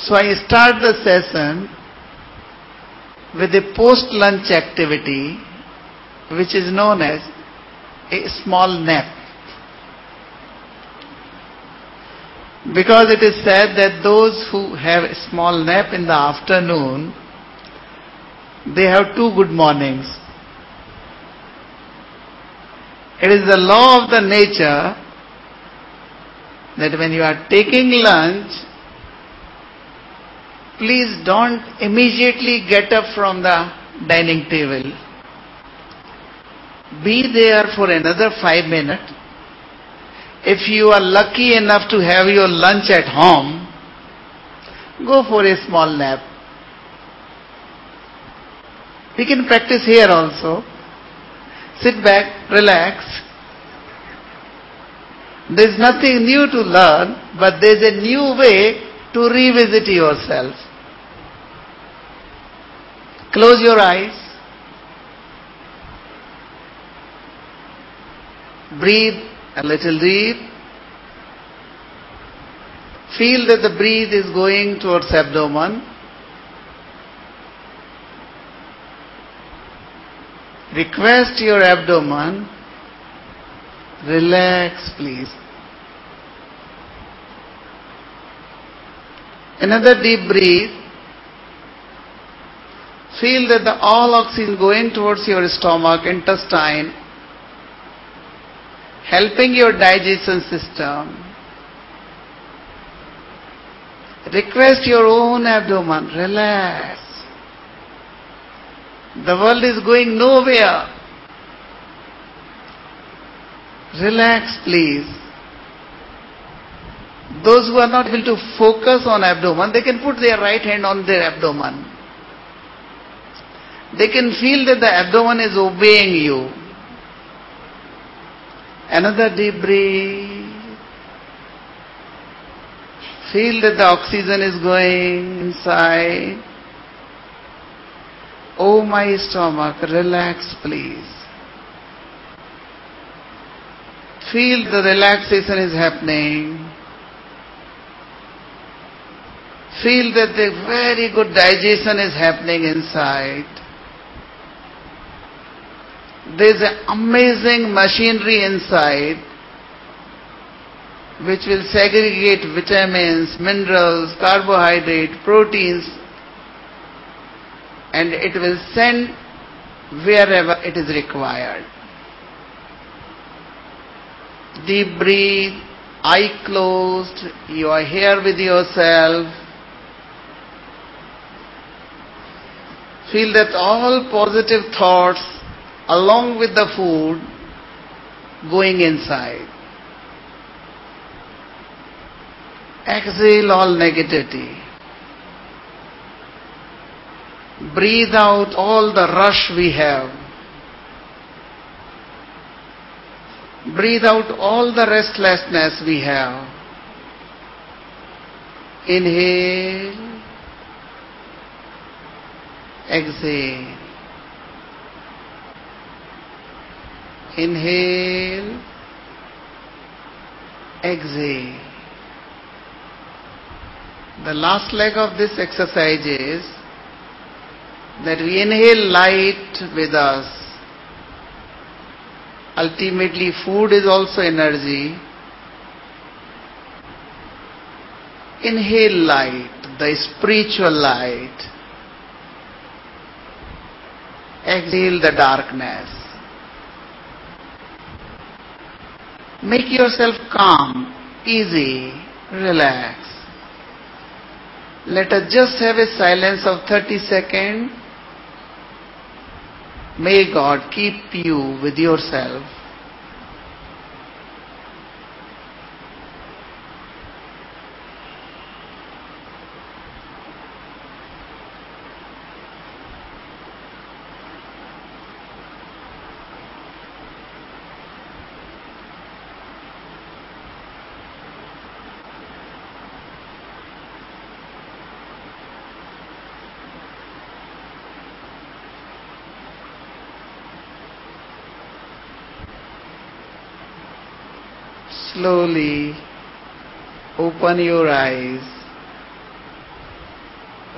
So I start the session with a post-lunch activity which is known as a small nap. Because it is said that those who have a small nap in the afternoon, they have two good mornings. It is the law of the nature that when you are taking lunch, please don't immediately get up from the dining table. Be there for another 5 minutes. If you are lucky enough to have your lunch at home, go for a small nap. We can practice here also. Sit back, relax. There is nothing new to learn, but there is a new way to revisit yourself. Close your eyes. Breathe a little deep. Feel that the breath is going towards abdomen. Request your abdomen, relax please. Another deep breath. Feel that the all oxygen going towards your stomach, intestine, helping your digestion system. Request your own abdomen, relax. The world is going nowhere. Relax, please. Those who are not able to focus on abdomen, they can put their right hand on their abdomen. They can feel that the abdomen is obeying you. Another deep breath. Feel that the oxygen is going inside. Oh my stomach, relax please. Feel the relaxation is happening. Feel that the very good digestion is happening inside. There is an amazing machinery inside which will segregate vitamins, minerals, carbohydrates, proteins, and it will send wherever it is required. Deep breathe, eye closed, you are here with yourself. Feel that all positive thoughts along with the food going inside. Exhale all negativity. Breathe out all the rush we have. Breathe out all the restlessness we have. Inhale. Exhale. Inhale. Exhale. The last leg of this exercise is that we inhale light with us. Ultimately, food is also energy. Inhale light, the spiritual light. Exhale the darkness. Make yourself calm, easy, relax. Let us just have a silence of 30 seconds. May God keep you with yourself. Slowly open your eyes.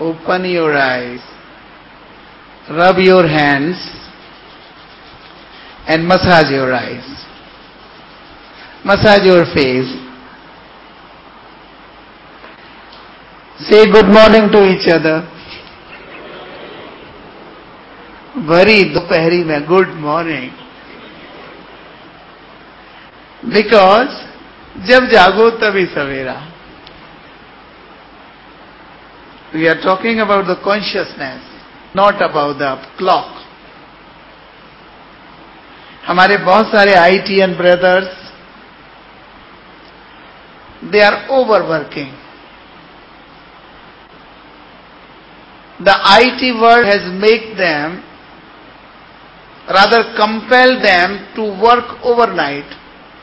open your eyes, rub your hands and massage your eyes. Massage your face. Say good morning to each other. भरी दोपहरी में good morning. Because जब जागो तभी सवेरा. We are talking about the consciousness, not about the clock. हमारे बहुत सारे ITN brothers, they are overworking. The IT world has made them, rather compel them to work overnight.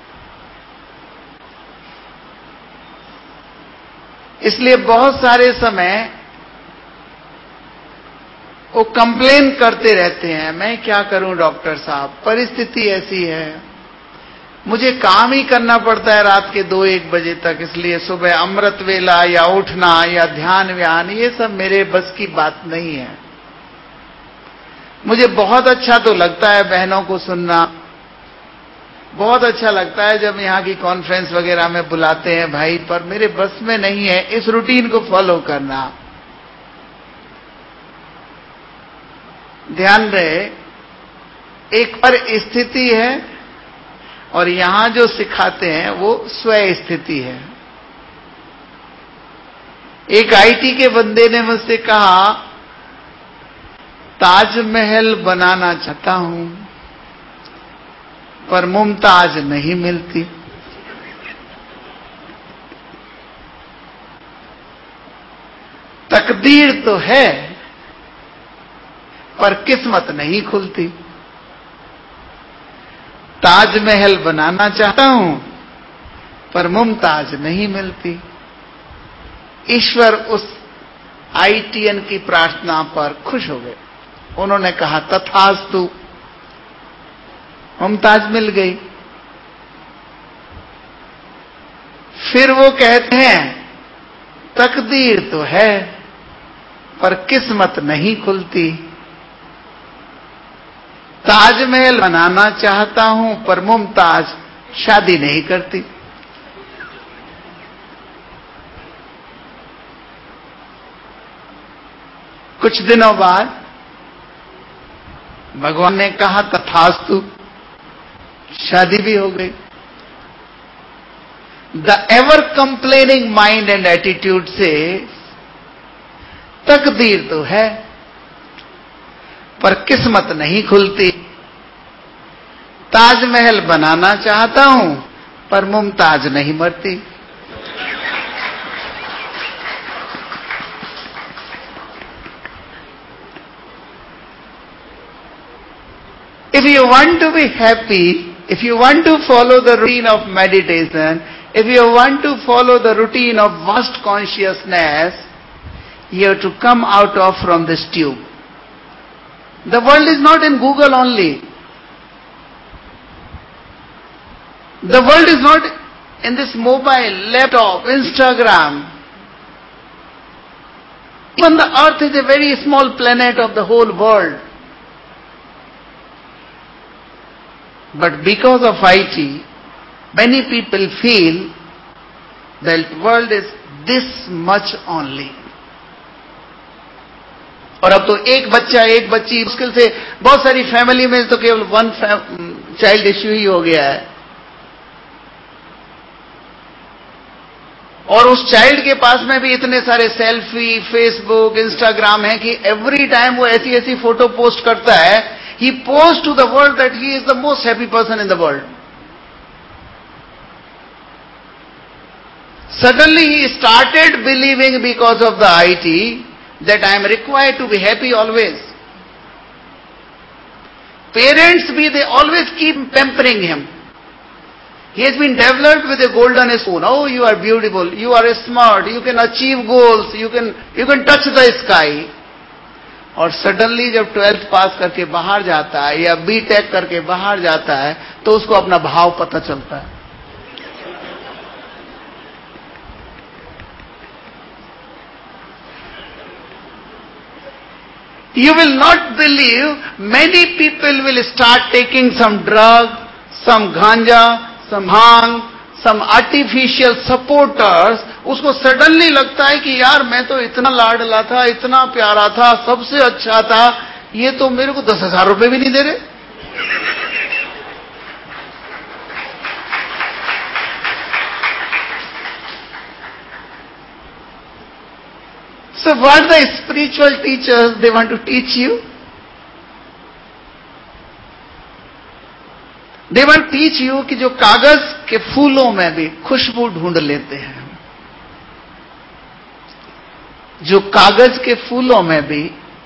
इसलिए बहुत सारे समय वो कंप्लेन करते रहते हैं, मैं क्या करूं डॉक्टर साहब, परिस्थिति ऐसी है, मुझे काम ही करना पड़ता है रात के 2-1 बजे तक, इसलिए सुबह अमृत वेला या उठना या ध्यान व्यान ये सब मेरे बस की बात नहीं है. मुझे बहुत अच्छा तो लगता है बहनों को सुनना, बहुत अच्छा लगता है जब यहाँ की कॉन्फ्रेंस वगैरह में बुलाते हैं भाई, पर मेरे बस में नहीं है इस रूटीन को फॉलो करना. ध्यान रहे, एक पर स्थिति है और यहां जो सिखाते हैं वो स्व स्थिति है. एक आईटी के बंदे ने मुझसे कहा, ताजमहल बनाना चाहता हूं पर मुमताज नहीं मिलती. तकदीर तो है पर किस्मत नहीं खुलती. ताजमहल बनाना चाहता हूं पर मुमताज नहीं मिलती. ईश्वर उस आईटीएन की प्रार्थना पर खुश हो गए. उन्होंने कहा तथास्तु, मुमताज मिल गई. फिर वो कहते हैं तकदीर तो है पर किस्मत नहीं खुलती. ताजमहल बनाना चाहता हूं पर मुमताज शादी नहीं करती. कुछ दिनों बाद भगवान ने कहा तथास्तु, शादी भी हो गई. The ever complaining mind and attitude से तकदीर तो है पर किस्मत नहीं खुलती. ताजमहल बनाना चाहता हूं पर मुमताज नहीं मरती. If you want to be happy, if you want to follow the routine of meditation, if you want to follow the routine of vast consciousness, you have to come out of from this tube. The world is not in Google only. The world is not in this mobile, laptop, Instagram. Even the earth is a very small planet of the whole world. But because of IT, many people feel that world is this much only. और अब तो एक बच्चा एक बच्ची, मुश्किल से बहुत सारी फैमिली में तो केवल 1 चाइल्ड इश्यू ही हो गया है. और उस चाइल्ड के पास में भी इतने सारे सेल्फी, फेसबुक, इंस्टाग्राम है कि एवरी टाइम वो ऐसी ऐसी फोटो पोस्ट करता है. He post to the world that he is the most happy person in the world. Suddenly he started believing because of the IT that I am required to be happy always. Parents they always keep pampering him. He has been developed with a golden spoon. Oh, you are beautiful, you are smart, you can achieve goals, you can touch the sky. और suddenly जब 12th पास करके बाहर जाता है या BTech करके बाहर जाता है तो उसको अपना भाव पता चलता है. You will not believe, many people will start taking some drug, some ganja, some bhang, some artificial supporters. उसको सडनली लगता है कि यार मैं तो इतना लाडला था, इतना प्यारा था, सबसे अच्छा था, ये तो मेरे को 10,000 रुपए भी नहीं दे रहे. So what the spiritual teachers, they want to teach you? They want to teach you कि जो कागज के फूलों में भी खुशबू ढूंढ लेते हैं, जो कागज के फूलों में भी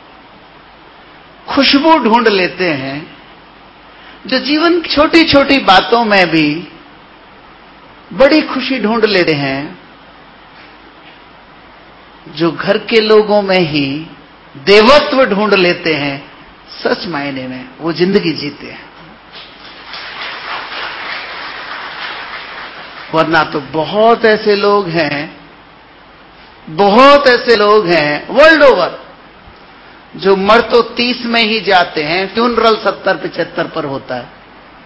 खुशबू ढूंढ लेते हैं, जो जीवन की छोटी छोटी बातों में भी बड़ी खुशी ढूंढ लेते हैं, जो घर के लोगों में ही देवत्व ढूंढ लेते हैं, सच मायने में वो जिंदगी जीते हैं. वरना तो बहुत ऐसे लोग हैं, बहुत ऐसे लोग हैं वर्ल्ड ओवर, जो मर तो 30 में ही जाते हैं, फ्यूनरल 70-75 पर होता है.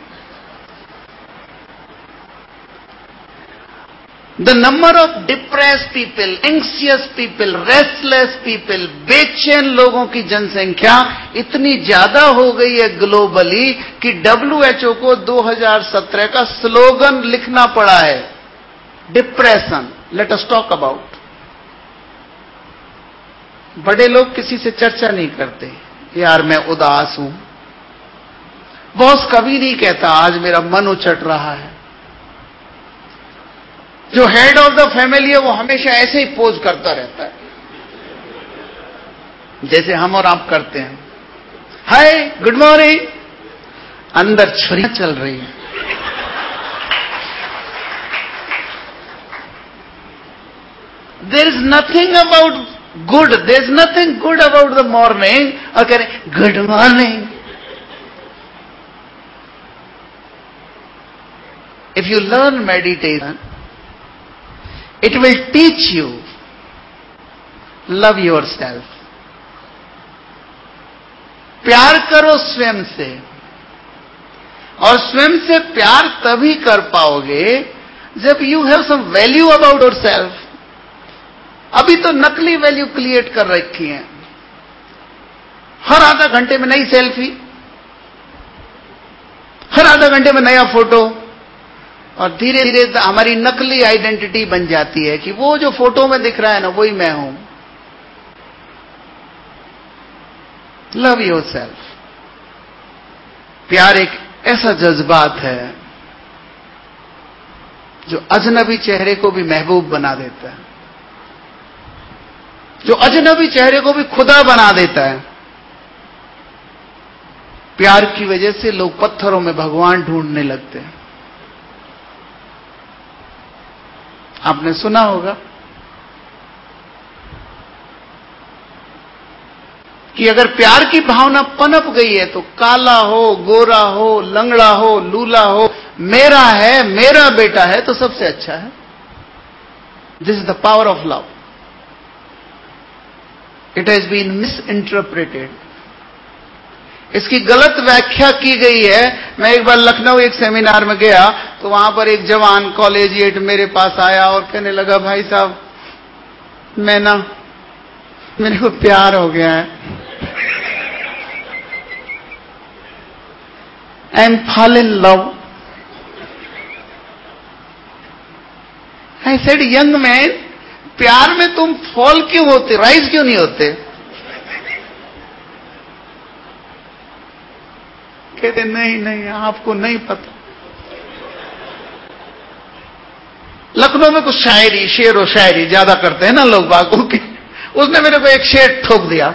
The number of depressed people, anxious people, restless people, बेचैन लोगों की जनसंख्या इतनी ज्यादा हो गई है ग्लोबली कि WHO को 2017 का स्लोगन लिखना पड़ा है, depression, let us talk about. बड़े लोग किसी से चर्चा नहीं करते, यार मैं उदास हूं. बॉस कभी नहीं कहता आज मेरा मन उचट रहा है. जो हेड ऑफ द फैमिली है वो हमेशा ऐसे ही पोज करता रहता है, जैसे हम और आप करते हैं. Hi, good morning. अंदर छुरियां चल रही हैं. There is nothing about good, there is nothing good about the morning. और कह रहे good morning. If you learn meditation, it will teach you, love yourself. प्यार करो स्वयं से, और स्वयं से प्यार तभी कर पाओगे जब you have some value about yourself. अभी तो नकली वैल्यू क्रिएट कर रखी है. हर आधा घंटे में नई सेल्फी, हर आधा घंटे में नया फोटो, और धीरे धीरे हमारी नकली आइडेंटिटी बन जाती है कि वो जो फोटो में दिख रहा है ना, वही मैं हूं. Love yourself. प्यार एक ऐसा जज्बात है जो अजनबी चेहरे को भी महबूब बना देता है, जो अजनबी चेहरे को भी खुदा बना देता है. प्यार की वजह से लोग पत्थरों में भगवान ढूंढने लगते हैं. आपने सुना होगा कि अगर प्यार की भावना पनप गई है तो काला हो, गोरा हो, लंगड़ा हो, लूला हो, मेरा है, मेरा बेटा है तो सबसे अच्छा है. This is the power of love. It has been misinterpreted. इसकी गलत व्याख्या की गई है. मैं एक बार लखनऊ एक सेमिनार में गया तो वहां पर एक जवान कॉलेजिएट मेरे पास आया और कहने लगा, भाई साहब मेरे को प्यार हो गया है. I am fall in love. I said, young man, प्यार में तुम फॉल क्यों होते, राइज क्यों नहीं होते? कहते नहीं आपको नहीं पता. लखनऊ में कुछ शायरी, शेर और शायरी ज्यादा करते हैं ना लोग बागों की. उसने मेरे को एक शेर ठोक दिया.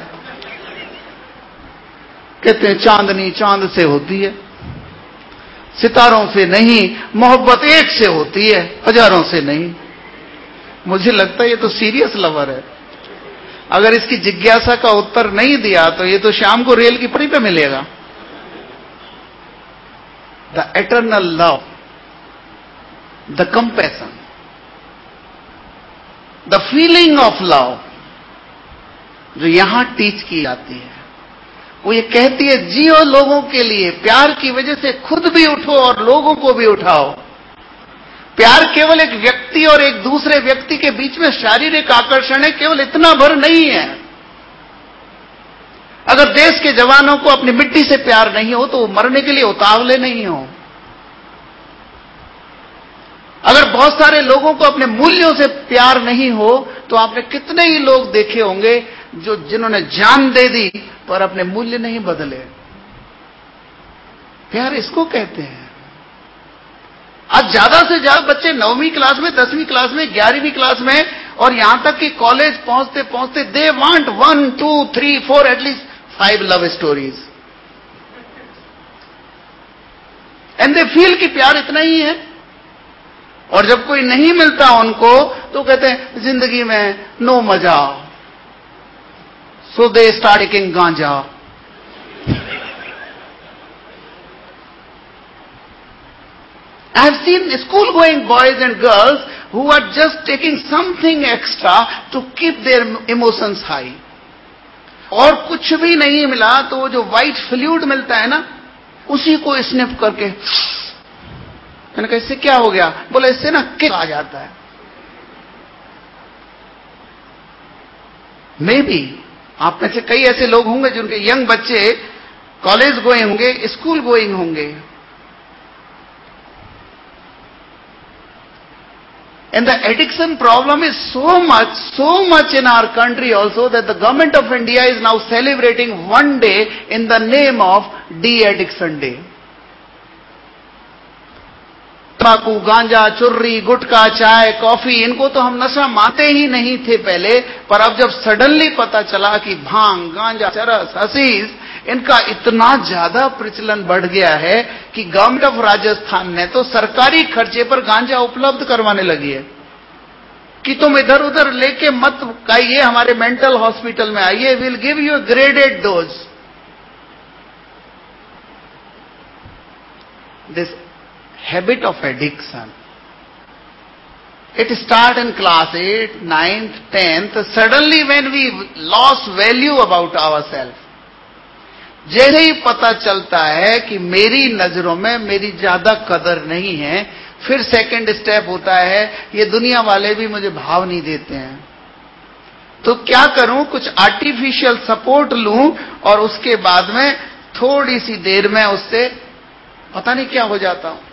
कहते हैं चांदनी चांद से होती है, सितारों से नहीं. मोहब्बत एक से होती है, हजारों से नहीं. मुझे लगता है ये तो सीरियस लवर है. अगर इसकी जिज्ञासा का उत्तर नहीं दिया तो ये तो शाम को रेल की पटरी पे मिलेगा. The eternal love, the compassion, the feeling of love, जो यहां टीच की जाती है, वो ये कहती है, जियो लोगों के लिए, प्यार की वजह से खुद भी उठो और लोगों को भी उठाओ। प्यार केवल एक व्यक्ति और एक दूसरे व्यक्ति के बीच में शारीरिक आकर्षण है, केवल इतना भर नहीं है। अगर देश के जवानों को अपनी मिट्टी से प्यार नहीं हो तो वो मरने के लिए उतावले नहीं हो। अगर बहुत सारे लोगों को अपने मूल्यों से प्यार नहीं हो तो आपने कितने ही लोग देखे होंगे जिन्होंने जान दे दी पर अपने मूल्य नहीं बदले। प्यार इसको कहते हैं। आज ज्यादा से ज्यादा बच्चे 9वीं क्लास में, 10वीं क्लास में, 11वीं क्लास में और यहां तक कि कॉलेज पहुंचते पहुंचते they want 1, 2, 3, 4 at least 5 love stories and they feel कि प्यार इतना ही है। और जब कोई नहीं मिलता उनको तो कहते हैं जिंदगी में नो मजा, so they start taking ganja. I have seen school going boys and girls who are just taking something extra to keep their emotions high. और कुछ भी नहीं मिला तो वो जो व्हाइट फ्लूइड मिलता है ना, उसी को स्निफ करके, मैंने कहा इससे क्या हो गया? बोला इससे ना किक आ जाता है। मे बी आप में से कई ऐसे लोग होंगे जिनके यंग बच्चे कॉलेज गोइंग होंगे, स्कूल गोइंग होंगे, and the addiction problem is so much in our country also that the government of India is now celebrating one day in the name of de-addiction day. तंबाकू, गांजा, चुर्री, गुटखा, चाय, coffee, इनको तो हम नशा मानते ही नहीं थे पहले, पर अब जब सडनली पता चला कि भांग, गांजा, चरस, हशीश, इनका इतना ज्यादा प्रचलन बढ़ गया है कि गवर्नमेंट ऑफ राजस्थान ने तो सरकारी खर्चे पर गांजा उपलब्ध करवाने लगी है कि तुम इधर उधर लेके मत आइए, हमारे मेंटल हॉस्पिटल में आइए, will give you a graded dose. This habit of addiction, it start in class 8, 9th, 10th, suddenly when we lost value about ourselves, जैसे ही पता चलता है कि मेरी नजरों में मेरी ज्यादा कदर नहीं है, फिर सेकंड स्टेप होता है ये दुनिया वाले भी मुझे भाव नहीं देते हैं, तो क्या करूं, कुछ आर्टिफिशियल सपोर्ट लूं और उसके बाद में थोड़ी सी देर में उससे पता नहीं क्या हो जाता हूं।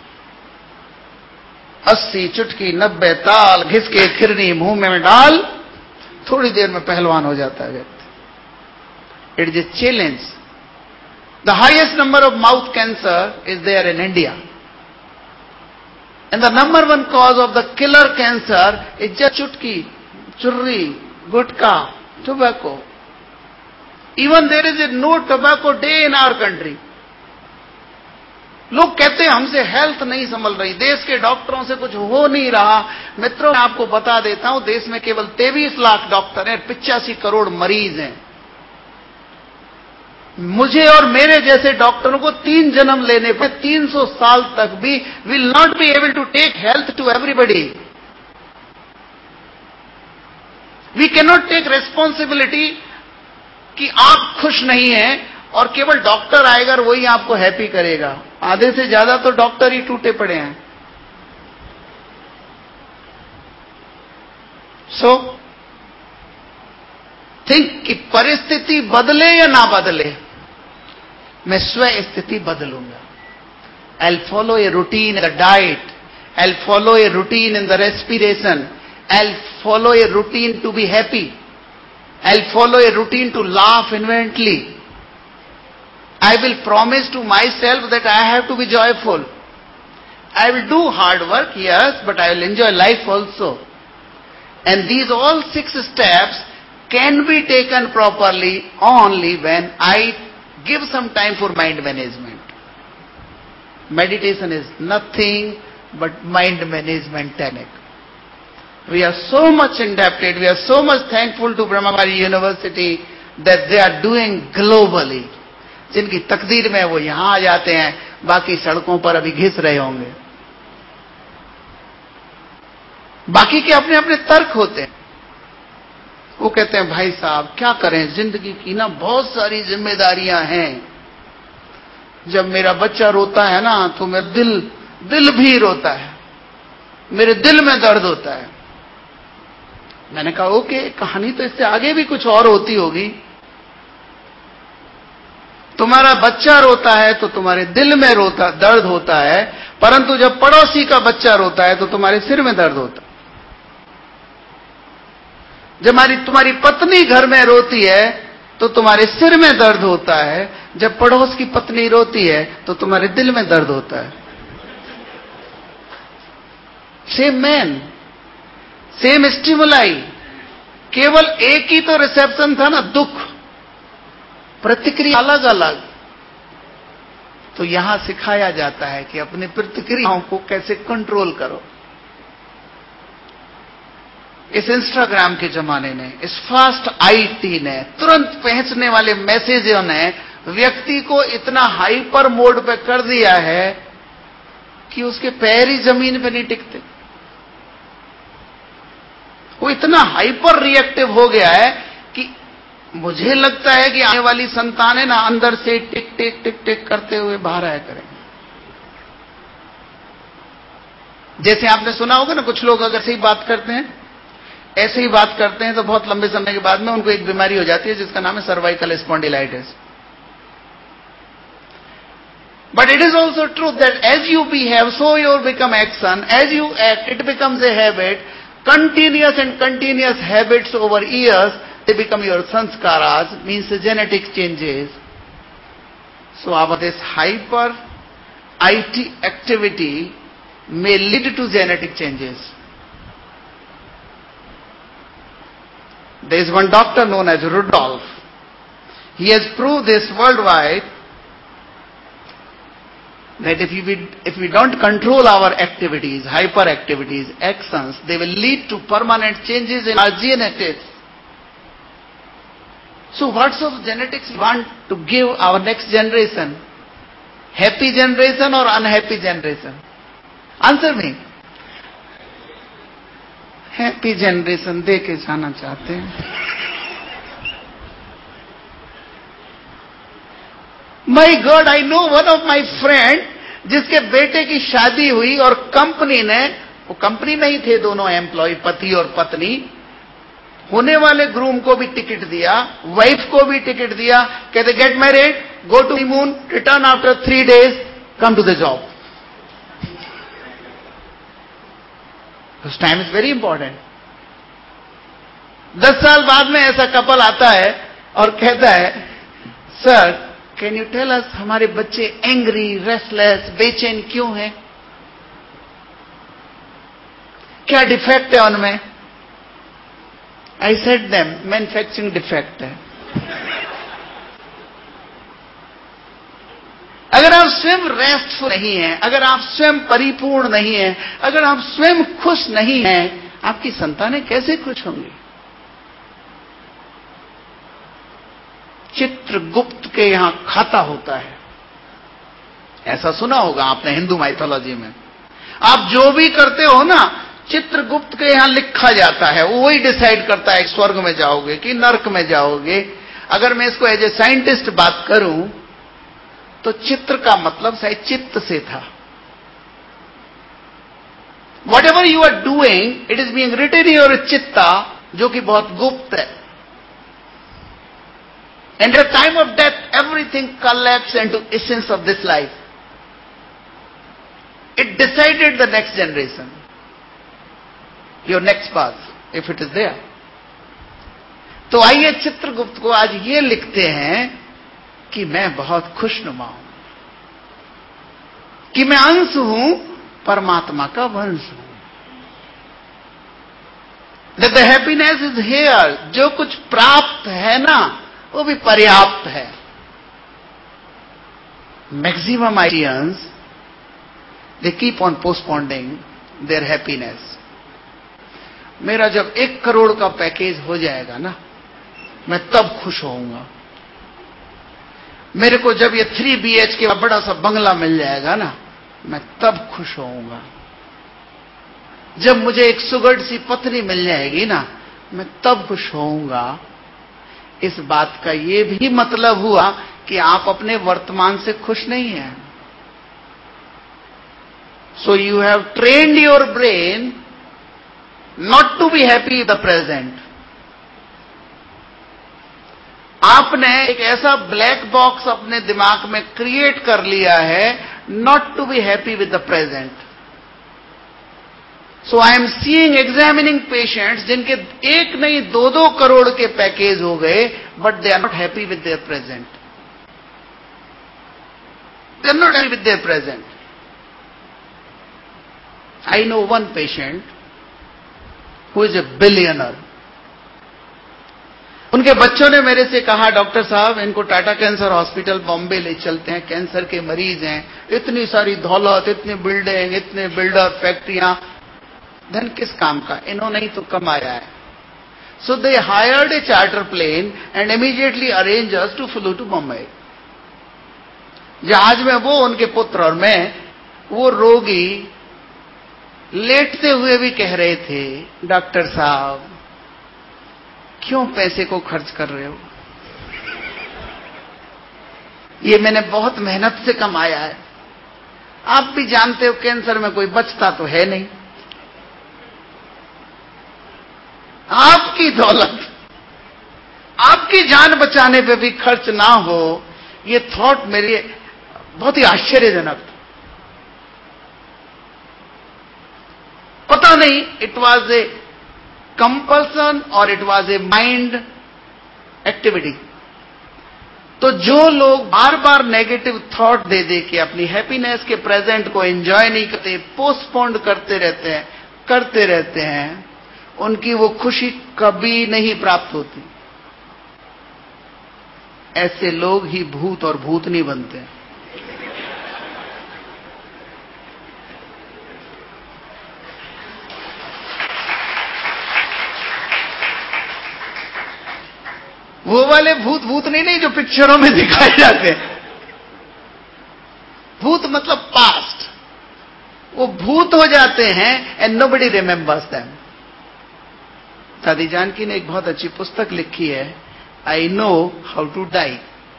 80 चुटकी 90 ताल घिस के खिरनी मुंह में डाल, थोड़ी देर में पहलवान हो जाता है व्यक्ति। It is a challenge. The highest number of mouth cancer is there in India and the number 1 cause of the killer cancer is just chutki, churri, gutkha, tobacco. Even there is a no tobacco day in our country. लोग कहते हैं हमसे health नहीं संभल रही, देश के डॉक्टरों से कुछ हो नहीं रहा। मित्रों, मैं आपको बता देता हूं, देश में केवल 23 लाख डॉक्टर हैं, 85 करोड़ मरीज हैं। मुझे और मेरे जैसे डॉक्टरों को 3 जन्म लेने पर 300 साल तक भी will not be able to take health to everybody. We can not take responsibility कि आप खुश नहीं हैं और केवल डॉक्टर आएगा और वही आपको हैप्पी करेगा। आधे से ज्यादा तो डॉक्टर ही टूटे पड़े हैं। सो थिंक कि परिस्थिति बदले या ना बदले, मैं स्वयं स्थिति बदलूंगा। I will follow a routine in the diet, I will follow a routine in the respiration, I will follow a routine to be happy, I will follow a routine to laugh inventively. I will promise to myself that I have to be joyful. I will do hard work, yes, but I will enjoy life also. And these all 6 steps can be taken properly only when I give some time for mind management. Meditation is nothing but mind management technique. We are so much indebted, we are so much thankful to Brahmavali University that they are doing globally. जिनकी तकदीर में वो यहां आ जाते हैं, बाकी सड़कों पर अभी घिस रहे होंगे। बाकी के अपने अपने तर्क होते हैं। वो कहते हैं भाई साहब क्या करें, जिंदगी की ना बहुत सारी जिम्मेदारियां हैं। जब मेरा बच्चा रोता है ना तो मेरा दिल भी रोता है, मेरे दिल में दर्द होता है। मैंने कहा ओके, कहानी तो इससे आगे भी कुछ और होती होगी। तुम्हारा बच्चा रोता है तो तुम्हारे दिल में दर्द होता है, परंतु जब पड़ोसी का बच्चा रोता है तो तुम्हारे सिर में दर्द होता है। जब तुम्हारी पत्नी घर में रोती है तो तुम्हारे सिर में दर्द होता है, जब पड़ोस की पत्नी रोती है तो तुम्हारे दिल में दर्द होता है। सेम मैन, सेम स्टिमुलाई, केवल एक ही तो रिसेप्शन था ना, दुख, प्रतिक्रिया अलग अलग। तो यहां सिखाया जाता है कि अपनी प्रतिक्रियाओं को कैसे कंट्रोल करो। इस इंस्टाग्राम के जमाने ने, इस फास्ट आईटी ने, तुरंत पहुंचने वाले मैसेजों ने व्यक्ति को इतना हाइपर मोड पे कर दिया है कि उसके पैर ही जमीन पे नहीं टिकते। वो इतना हाइपर रिएक्टिव हो गया है कि मुझे लगता है कि आने वाली संतानें ना अंदर से टिक टिक टिक टिक करते हुए बाहर आया करेंगे। जैसे आपने सुना होगा ना, कुछ लोग अगर ऐसे ही बात करते हैं, ऐसे ही बात करते हैं तो बहुत लंबे समय के बाद में उनको एक बीमारी हो जाती है जिसका नाम है cervical spondylitis. But it is also true that as you behave, so you become action. As you act, it becomes a habit. Continuous and continuous habits over years, they become your sanskaras, means genetic changes. So our this hyper IT activity may lead to genetic changes. There is one doctor known as Rudolph. He has proved this worldwide that if we don't control our activities, hyperactivities, actions, they will lead to permanent changes in our genetics. So what sort of genetics we want to give our next generation? Happy generation or unhappy generation? Answer me. Happy generation दे के जाना चाहते हैं। My God, I know one of my friend जिसके बेटे की शादी हुई और कंपनी ने, वो कंपनी में ही थे दोनों एम्प्लॉय, पति और पत्नी, होने वाले ग्रूम को भी टिकट दिया, वाइफ को भी टिकट दिया, कहते get married, go to the moon, return after 3 days, come to the job. This time is very important. 10 साल बाद में ऐसा कपल आता है और कहता है, sir can you tell us, हमारे बच्चे एंग्री, रेस्टलेस, बेचैन क्यों हैं? क्या डिफेक्ट है उनमें? I said them, manufacturing defect है। अगर आप स्वयं रेस्टफुल नहीं हैं, अगर आप स्वयं परिपूर्ण नहीं हैं, अगर आप स्वयं खुश नहीं हैं, आपकी संतानें कैसे खुश होंगी? चित्रगुप्त के यहां खाता होता है, ऐसा सुना होगा आपने हिंदू माइथोलॉजी में। आप जो भी करते हो ना, चित्रगुप्त के यहां लिखा जाता है, वही डिसाइड करता है स्वर्ग में जाओगे कि नरक में जाओगे। अगर मैं इसको एज ए साइंटिस्ट बात करूं तो चित्र का मतलब शायद चित्त से था। Whatever you are doing, it is being written in your chitta, जो कि बहुत गुप्त है। And at the time of death everything collapse into essence of this life. It decided the next generation, your next path, if it is there. तो आइए चित्रगुप्त को आज ये लिखते हैं कि मैं बहुत खुशनुमा हूं, कि मैं अंश हूं, परमात्मा का वंश हूं। That the happiness is here, जो कुछ प्राप्त है ना वो भी पर्याप्त है। Maximum audience they keep on postponing their happiness. मेरा जब 1 करोड़ का पैकेज हो जाएगा ना, मैं तब खुश होऊंगा। मेरे को जब ये 3 BHK का बड़ा सा बंगला मिल जाएगा ना, मैं तब खुश होऊंगा। जब मुझे एक सुगढ़ सी पत्नी मिल जाएगी ना, मैं तब खुश होऊंगा। इस बात का ये भी मतलब हुआ कि आप अपने वर्तमान से खुश नहीं हैं। So you have trained your brain not to be happy with the present. आपने एक ऐसा ब्लैक बॉक्स अपने दिमाग में क्रिएट कर लिया है, not to be happy with the present. So I am seeing, examining patients जिनके 1 नहीं 2-2 करोड़ के पैकेज हो गए, but they are not happy with their present. They are not happy with their present. I know one patient who is a billionaire. उनके बच्चों ने मेरे से कहा, डॉक्टर साहब इनको टाटा कैंसर हॉस्पिटल बॉम्बे ले चलते हैं, कैंसर के मरीज हैं, इतनी सारी दौलत, इतने बिल्डिंग, इतने बिल्डर, फैक्ट्रियां, धन किस काम का, इन्होंने ही तो कमाया है। So they hired a charter plane and immediately arrange us to flew to Bombay. जहाज में वो, उनके पुत्र और मैं, वो रोगी लेटते हुए भी कह रहे थे, डॉक्टर साहब क्यों पैसे को खर्च कर रहे हो, ये मैंने बहुत मेहनत से कमाया है। आप भी जानते हो कैंसर में कोई बचता तो है नहीं। आपकी दौलत, आपकी जान बचाने पे भी खर्च ना हो, ये थॉट मेरे बहुत ही आश्चर्यजनक था। पता नहीं इट वाज ए कंपल्सन और it was a mind activity. तो जो लोग बार बार नेगेटिव थॉट दे दे के अपनी हैप्पीनेस के प्रेजेंट को एंजॉय नहीं करते, पोस्टपोन्ड करते रहते हैं, उनकी वो खुशी कभी नहीं प्राप्त होती। ऐसे लोग ही भूत और भूतनी बनते हैं। वो वाले भूत भूतनी नहीं जो पिक्चरों में दिखाए जाते हैं। भूत मतलब पास्ट, वो भूत हो जाते हैं एंड नोबडी रिमेंबर्स देम। सादी जानकी ने एक बहुत अच्छी पुस्तक लिखी है, I know how to die.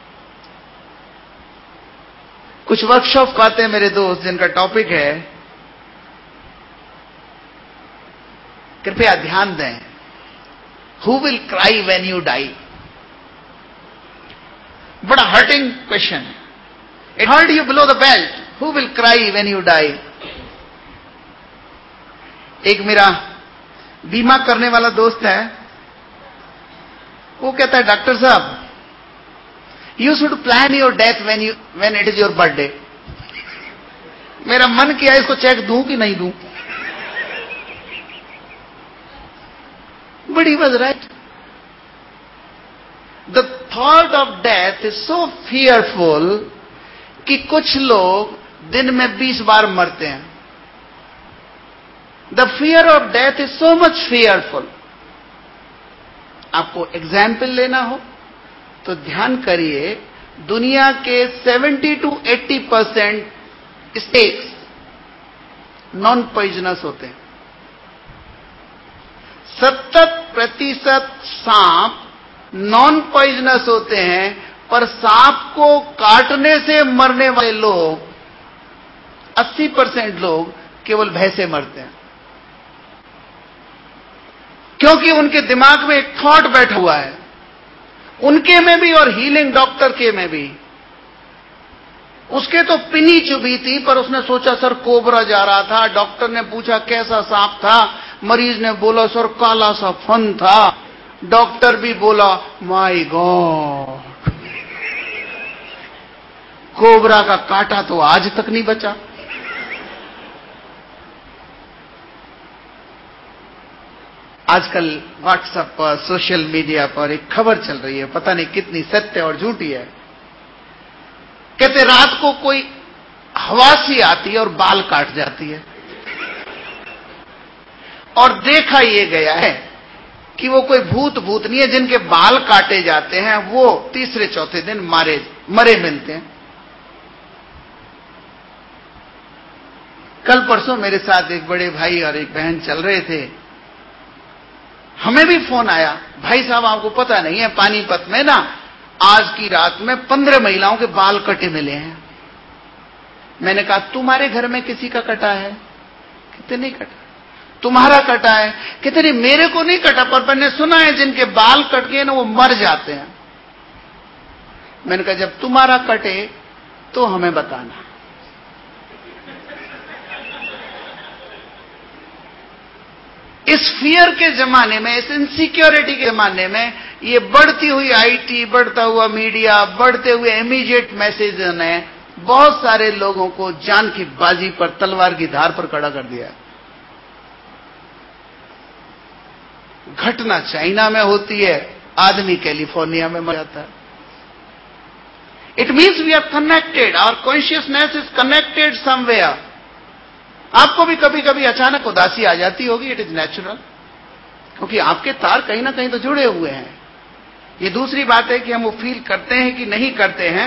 कुछ वर्कशॉप आते हैं मेरे दोस्त जिनका टॉपिक है, कृपया ध्यान दें, who will cry when you die. बड़ा हर्टिंग क्वेश्चन है। It hurt you below the belt, who will cry when you die. एक मेरा बीमा करने वाला दोस्त है, वो कहता है, डॉक्टर साहब you should plan your death when it is your birthday. मेरा मन किया इसको चेक दूं कि नहीं दूं, but he was right. The thought of death is so fearful कि कुछ लोग दिन में 20 बार मरते हैं। The fear of death is so much fearful. आपको एग्जाम्पल लेना हो तो ध्यान करिए, दुनिया के 70 to 80% स्नेक्स नॉन पॉइजनस होते हैं। 70% सांप नॉन पॉइजनस होते हैं, पर सांप को काटने से मरने वाले लोग 80% लोग केवल भय से मरते हैं, क्योंकि उनके दिमाग में एक थॉट बैठा हुआ है, उनके में भी और हीलिंग डॉक्टर के में भी। उसके तो पिनी चुभी थी, पर उसने सोचा सर कोबरा जा रहा था। डॉक्टर ने पूछा कैसा सांप था, मरीज ने बोला सर काला सा फन था। डॉक्टर भी बोला माय गॉड, कोबरा का कांटा तो आज तक नहीं बचा। आजकल व्हाट्सएप पर, सोशल मीडिया पर एक खबर चल रही है, पता नहीं कितनी सत्य और झूठी है। कहते रात को कोई हवासी आती है और बाल काट जाती है, और देखा यह गया है कि वो कोई भूत नहीं है, जिनके बाल काटे जाते हैं वो तीसरे चौथे दिन मरे मिलते हैं। कल परसों मेरे साथ एक बड़े भाई और एक बहन चल रहे थे, हमें भी फोन आया, भाई साहब आपको पता नहीं है पानीपत में ना आज की रात में 15 महिलाओं के बाल कटे मिले हैं। मैंने कहा तुम्हारे घर में किसी का कटा है? कहते नहीं कटा। तुम्हारा कटा है? कहते नहीं मेरे को नहीं कटा, पर मैंने सुना है जिनके बाल कट गए ना वो मर जाते हैं। मैंने कहा जब तुम्हारा कटे तो हमें बताना। इस फियर के जमाने में, इस इनसिक्योरिटी के जमाने में, ये बढ़ती हुई आईटी, बढ़ता हुआ मीडिया, बढ़ते हुए इमीडिएट मैसेज ने बहुत सारे लोगों को जान की बाजी पर, तलवार की धार पर खड़ा कर दिया। घटना चाइना में होती है, आदमी कैलिफोर्निया में मर जाता है। It means we are connected, our consciousness is connected somewhere. आपको भी कभी कभी अचानक उदासी आ जाती होगी, इट इज नेचुरल, क्योंकि आपके तार कहीं ना कहीं तो जुड़े हुए हैं। ये दूसरी बात है कि हम वो फील करते हैं कि नहीं करते हैं।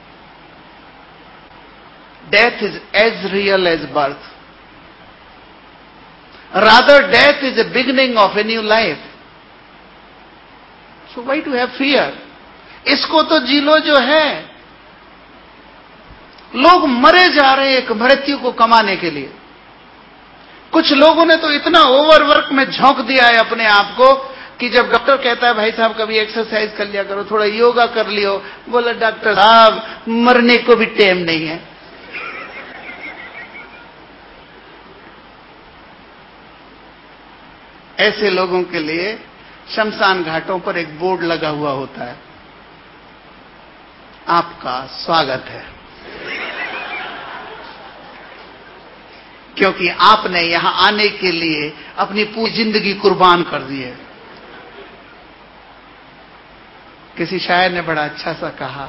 Death is as real as birth, rather death is a beginning of a new life. So why to have fear? इसको तो जी लो जो है। लोग मरे जा रहे हैं एक मृत्यु को कमाने के लिए। कुछ लोगों ने तो इतना ओवरवर्क में झोंक दिया है अपने आप को कि जब डॉक्टर कहता है भाई साहब कभी एक्सरसाइज कर लिया करो, थोड़ा योगा कर लियो, बोला डॉक्टर साहब मरने को भी टाइम नहीं है। ऐसे लोगों के लिए शमशान घाटों पर एक बोर्ड लगा हुआ होता है, आपका स्वागत है, क्योंकि आपने यहां आने के लिए अपनी पूरी जिंदगी कुर्बान कर दी है। किसी शायर ने बड़ा अच्छा सा कहा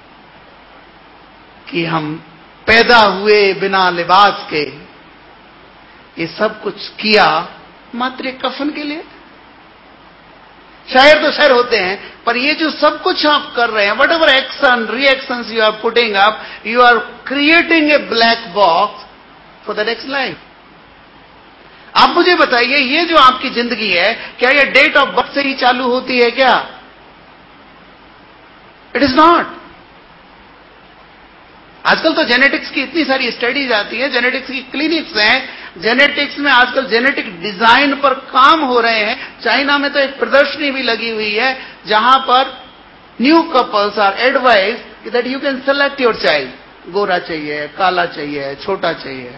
कि हम पैदा हुए बिना लिबास के, ये सब कुछ किया मात्र एक कफन के लिए। शायर तो शायर होते हैं, पर ये जो सब कुछ आप कर रहे हैं, whatever action reactions you are putting up, you are creating a black box for the next life. आप मुझे बताइए, ये जो आपकी जिंदगी है, क्या ये डेट ऑफ बर्थ से ही चालू होती है क्या? It is not. आजकल तो जेनेटिक्स की इतनी सारी स्टडीज आती है, जेनेटिक्स की क्लिनिक्स हैं, जेनेटिक्स में आजकल जेनेटिक डिजाइन पर काम हो रहे हैं। चाइना में तो एक प्रदर्शनी भी लगी हुई है जहां पर new couples are advise that you can select your child, गोरा चाहिए, काला चाहिए, छोटा चाहिए।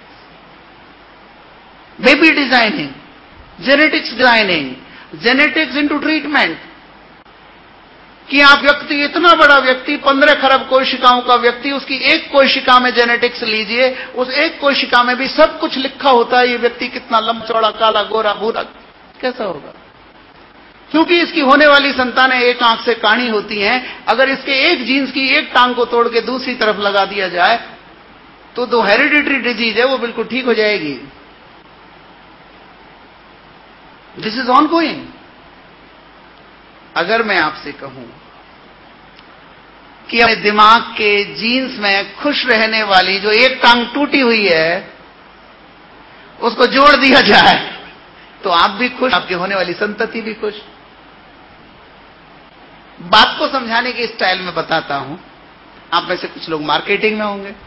Baby designing, genetics designing, genetics into treatment, कि आप व्यक्ति, इतना बड़ा व्यक्ति, 15 खरब कोशिकाओं का व्यक्ति, उसकी एक कोशिका में जेनेटिक्स लीजिए, उस एक कोशिका में भी सब कुछ लिखा होता है, ये व्यक्ति कितना लंबा चौड़ा, काला गोरा भूरा, कैसा होगा? क्योंकि इसकी होने वाली संतानें एक आंख से काणी होती हैं। अगर इसके एक जीन्स की एक टांग को तोड़ के दूसरी तरफ लगा दिया जाए तो जो हेरिडिटरी डिजीज है वो बिल्कुल ठीक हो जाएगी। This is ongoing. अगर मैं आपसे कहूं कि अपने दिमाग के जीन्स में खुश रहने वाली जो एक टांग टूटी हुई है उसको जोड़ दिया जाए तो आप भी खुश, आपकी होने वाली संतति भी खुश। बात को समझाने के स्टाइल में बताता हूं। आप में से कुछ लोग मार्केटिंग में होंगे,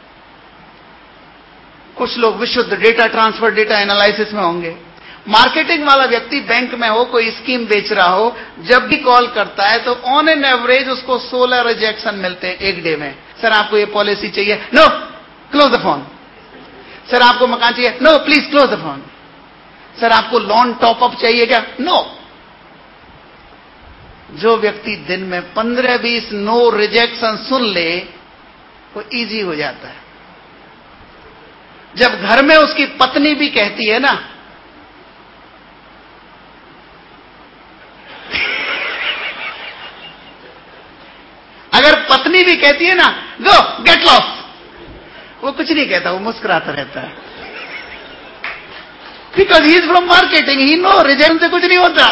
कुछ लोग विशुद्ध डेटा ट्रांसफर, डेटा एनालिसिस में होंगे। मार्केटिंग वाला व्यक्ति बैंक में हो, कोई स्कीम बेच रहा हो, जब भी कॉल करता है तो ऑन एन एवरेज उसको 16 रिजेक्शन मिलते हैं एक डे में। सर आपको ये पॉलिसी चाहिए, no close the phone. Sir आपको मकान चाहिए, no please close the phone. Sir आपको लोन टॉप अप चाहिए क्या, नो। जो व्यक्ति दिन में 15-20 नो रिजेक्शन सुन ले वो इजी हो जाता है। जब घर में उसकी पत्नी भी कहती है ना, अगर पत्नी भी कहती है ना गो गेट लॉस्ट, वो कुछ नहीं कहता, वो मुस्कुराता रहता है। Because he is from marketing, he no rejection से कुछ नहीं होता।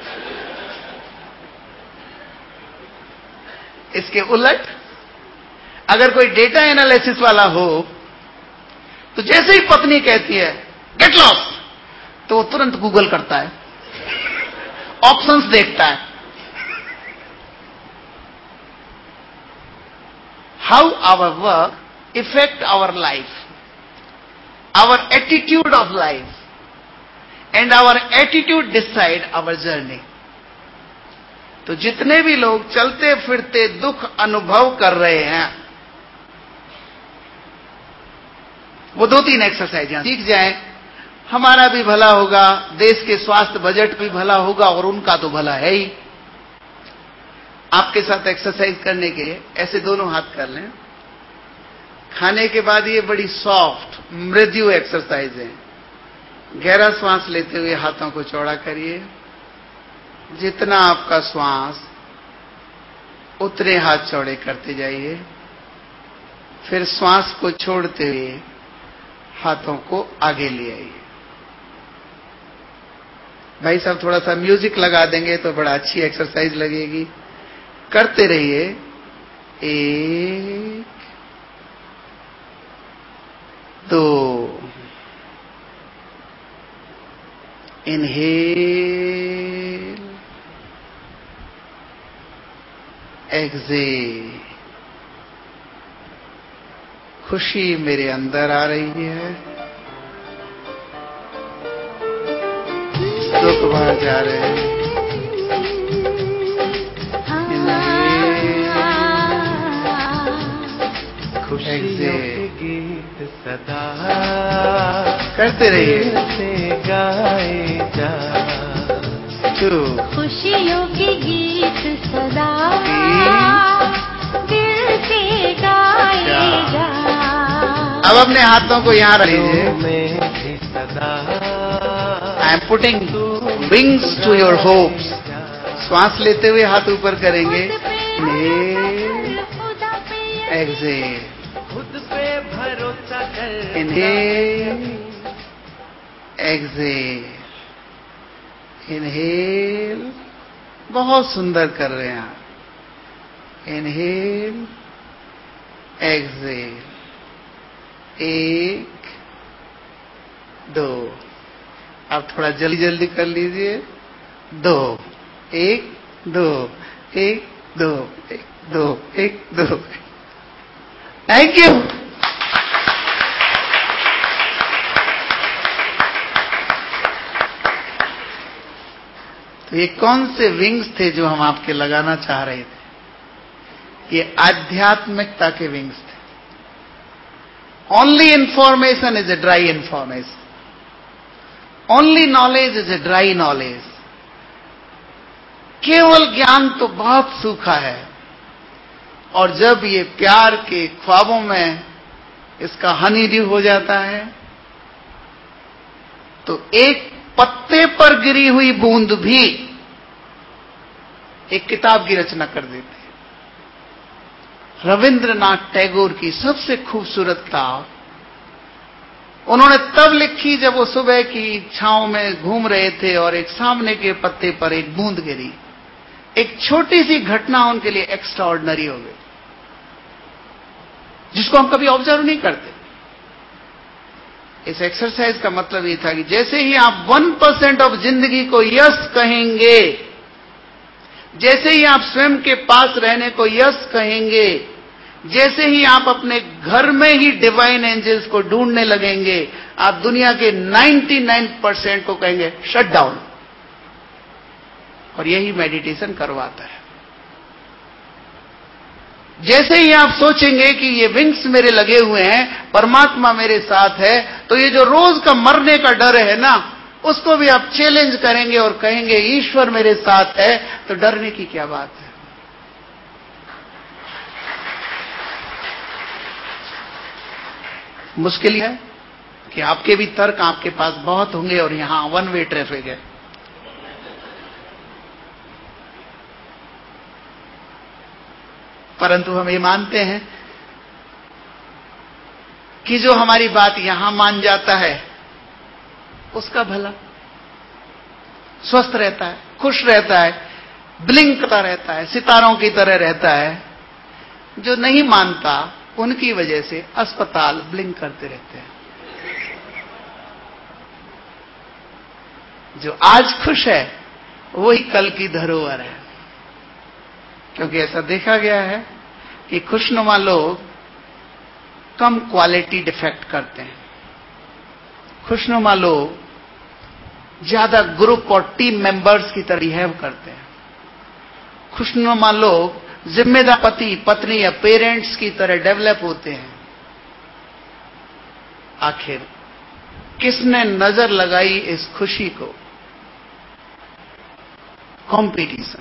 इसके उलट अगर कोई डेटा एनालिसिस वाला हो तो जैसे ही पत्नी कहती है गेट लॉस्ट तो वो तुरंत गूगल करता है। ऑप्शंस देखता है। How our work effect our life, our attitude of life and our attitude decide our journey. तो जितने भी लोग चलते फिरते दुख अनुभव कर रहे हैं, वो 2-3 एक्सरसाइज यहां सीख जाएं, हमारा भी भला होगा, देश के स्वास्थ्य बजट भी भला होगा और उनका तो भला है ही। आपके साथ एक्सरसाइज करने के लिए ऐसे दोनों हाथ कर लें। खाने के बाद ये बड़ी सॉफ्ट मृदु एक्सरसाइज है। गहरा श्वास लेते हुए हाथों को चौड़ा करिए। जितना आपका श्वास, उतने हाथ चौड़े करते जाइए। फिर श्वास को छोड़ते हुए हाथों को आगे ले आइए। भाई साहब थोड़ा सा म्यूजिक लगा देंगे तो बड़ा अच्छी एक्सरसाइज लगेगी। करते रहिए। 1 2 इनहेल, एक्सहेल। खुशी मेरे अंदर आ रही है, दुख बाहर जा रहे हैं। खुशियों के गीत सदा करते रहिए। से गाए जा, खुशियों के गीत सदा दिल से गाए जा। अब अपने हाथों को यहां रख लीजिए। में भी सदा I am putting wings to your hopes. श्वास लेते हुए हाथ ऊपर करेंगे। एक्सहेल, खुद पे भरोसा कर। Inhale, exhale, inhale. बहुत सुंदर कर रहे हैं आप। Inhale, exhale. 1 2। आप थोड़ा जल्दी जल्दी कर लीजिए। 2 1 2 1 2 1 2 1 2। Thank you. तो ये कौन से विंग्स थे जो हम आपके लगाना चाह रहे थे? ये आध्यात्मिकता के विंग्स थे। Only information is a dry information, only knowledge is a dry knowledge. केवल ज्ञान तो बहुत सूखा है। और जब ये प्यार के ख्वाबों में इसका हनी ड्यू हो जाता है, तो एक पत्ते पर गिरी हुई बूंद भी एक किताब की रचना कर देती है। रविंद्रनाथ टैगोर की सबसे खूबसूरत किताब उन्होंने तब लिखी जब वो सुबह की छांव में घूम रहे थे और एक सामने के पत्ते पर एक बूंद गिरी। एक छोटी सी घटना उनके लिए एक्स्ट्राऑर्डिनरी हो गई, जिसको हम कभी ऑब्जर्व नहीं करते। इस एक्सरसाइज का मतलब ये था कि जैसे ही आप 1% ऑफ जिंदगी को यस कहेंगे, जैसे ही आप स्वयं के पास रहने को यस कहेंगे, जैसे ही आप अपने घर में ही डिवाइन एंजल्स को ढूंढने लगेंगे, आप दुनिया के 99% को कहेंगे शट डाउन। और यही मेडिटेशन करवाता है। जैसे ही आप सोचेंगे कि ये विंग्स मेरे लगे हुए हैं, परमात्मा मेरे साथ है, तो ये जो रोज का मरने का डर है ना, उसको भी आप चैलेंज करेंगे और कहेंगे ईश्वर मेरे साथ है, तो डरने की क्या बात है। मुश्किल है कि आपके भी तर्क आपके पास बहुत होंगे और यहां 1 वे ट्रैफिक है। परंतु हम ये मानते हैं कि जो हमारी बात यहां मान जाता है, उसका भला, स्वस्थ रहता है, खुश रहता है, ब्लिंक करता रहता है, सितारों की तरह रहता है। जो नहीं मानता, उनकी वजह से अस्पताल ब्लिंक करते रहते हैं। जो आज खुश है, वही कल की धरोहर है। क्योंकि ऐसा देखा गया है कि खुशनुमा लोग कम क्वालिटी डिफेक्ट करते हैं। खुशनुमा लोग ज्यादा ग्रुप और टीम मेंबर्स की तरह बिहेव करते हैं। खुशनुमा लोग जिम्मेदार पति पत्नी या पेरेंट्स की तरह डेवलप होते हैं। आखिर किसने नजर लगाई इस खुशी को? कंपटीशन,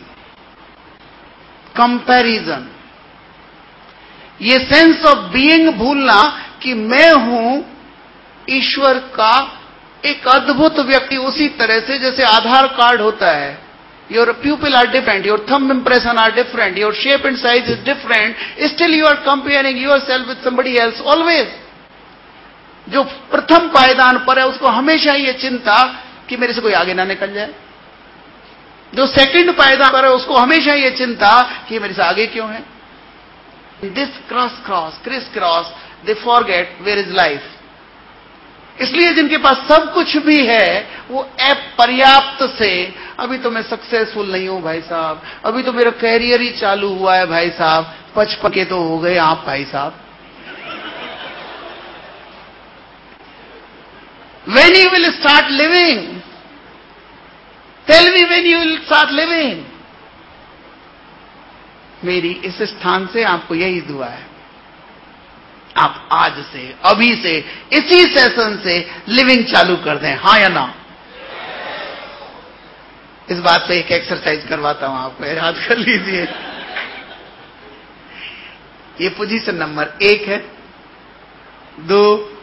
कंपैरिजन, ये सेंस ऑफ बीइंग भूलना कि मैं हूं ईश्वर का एक अद्भुत व्यक्ति, उसी तरह से जैसे आधार कार्ड होता है। Your pupil are different, your thumb impression are different, your shape and size is different, still you are comparing yourself with somebody else always. जो प्रथम पायदान पर है उसको हमेशा ये चिंता कि मेरे से कोई आगे ना निकल जाए। जो सेकंड पायदान पर है उसको हमेशा ये चिंता कि मेरे से आगे क्यों है। This criss cross they forget where is life. इसलिए जिनके पास सब कुछ भी है वो अपर्याप्त से, अभी तो मैं सक्सेसफुल नहीं हूं भाई साहब, अभी तो मेरा कैरियर ही चालू हुआ है भाई साहब, 55 के तो हो गए आप भाई साहब। When you will start living? Tell me when you will start living? मेरी इस स्थान से आपको यही दुआ है, आप आज से, अभी से, इसी सेशन से लिविंग चालू कर दें। हां या ना? इस बात पे एक एक्सरसाइज करवाता हूं आपको, याद कर लीजिए। ये पोजीशन नंबर 1 है, 2,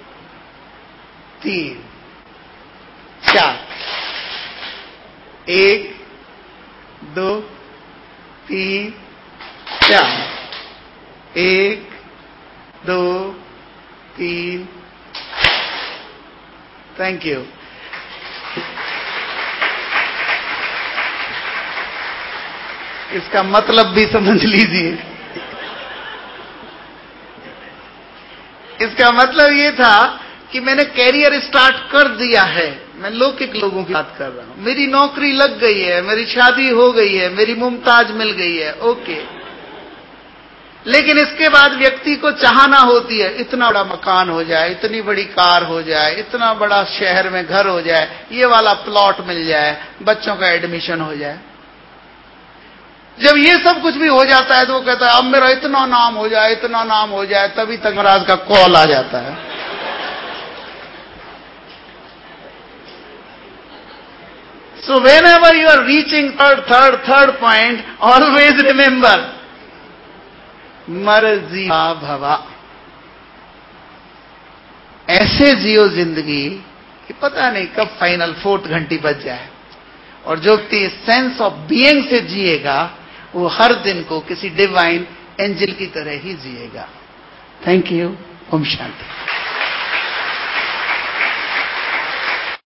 3, 4। 1, 2, 3, 4। 1, 2, 3। Thank you. इसका मतलब भी समझ लीजिए। इसका मतलब ये था कि मैंने कैरियर स्टार्ट कर दिया है। मैं लौकिक लोगों की बात कर रहा हूं। मेरी नौकरी लग गई है, मेरी शादी हो गई है, मेरी मुमताज मिल गई है, ओके। लेकिन इसके बाद व्यक्ति को चाहना होती है इतना बड़ा मकान हो जाए, इतनी बड़ी कार हो जाए, इतना बड़ा शहर में घर हो जाए, ये वाला प्लॉट मिल जाए, बच्चों का एडमिशन हो जाए। जब ये सब कुछ भी हो जाता है तो वो कहता है अब मेरा इतना नाम हो जाए, इतना नाम हो जाए, तभी तक महाराज का कॉल आ जाता है। So whenever you are reaching third point, always remember, मर्जी भवा। ऐसे जियो जिंदगी कि पता नहीं कब फाइनल 4th घंटी बज जाए। और जो व्यक्ति सेंस ऑफ बीइंग से जिएगा वो हर दिन को किसी डिवाइन एंजल की तरह ही जिएगा। Thank you. ओम शांति।